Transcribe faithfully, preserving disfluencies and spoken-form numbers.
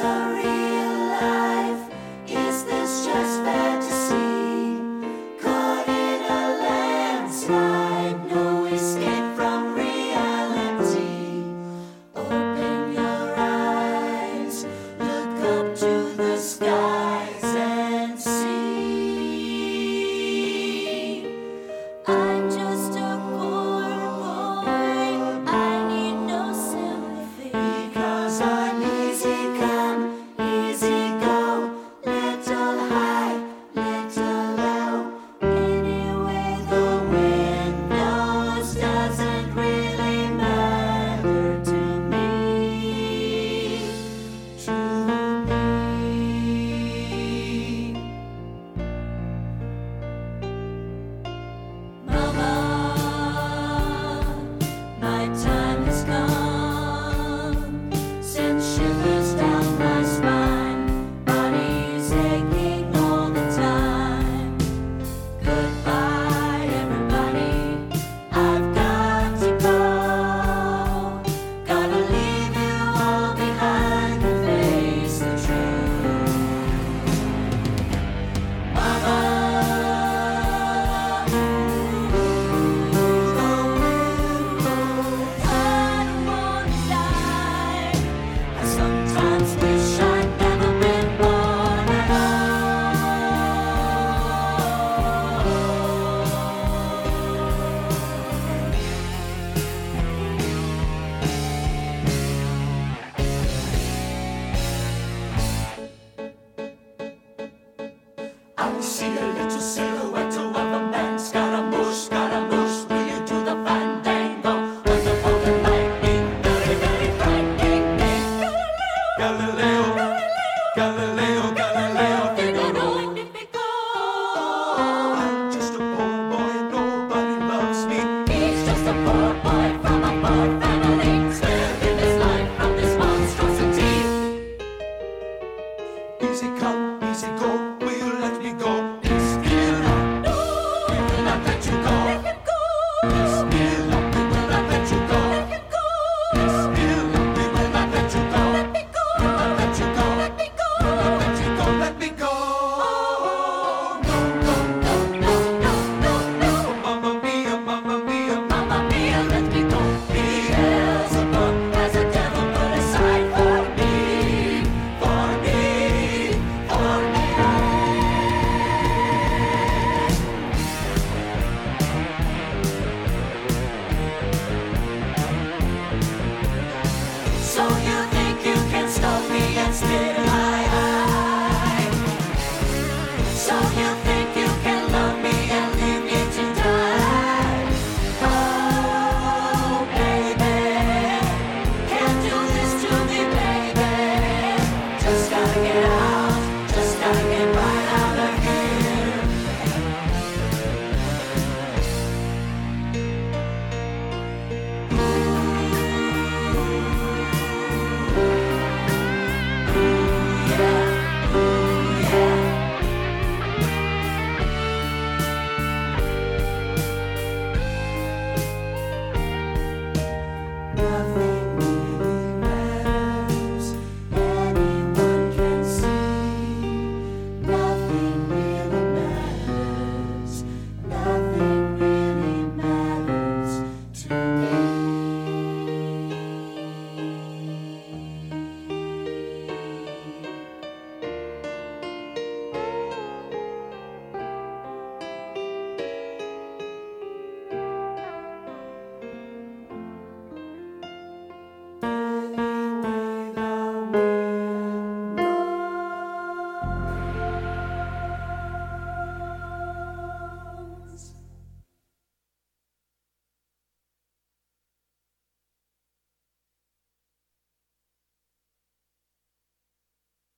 the real life? Is this just fantasy? Caught in a landslide, no escape from reality. Open your eyes, look up to the skies and see. I'm just a poor boy, I need no sympathy. Because I'm easy come, easy go, little high, little low. Anyway the wind blows doesn't really matter to me, to me. Mama, my time has come. Sends shivers down my spine. Body's aching all the time. Goodbye, everybody. I've got to go. Gotta leave you all behind and face the truth. Mama. I don't wanna die. I sometimes wish I'd never been born at all. I see a little silhouette of a man. Scaramouche, Scaramouche, will you do the fandango? Wonderful and lightning, very, very frightening. Galileo, Galileo, Galileo.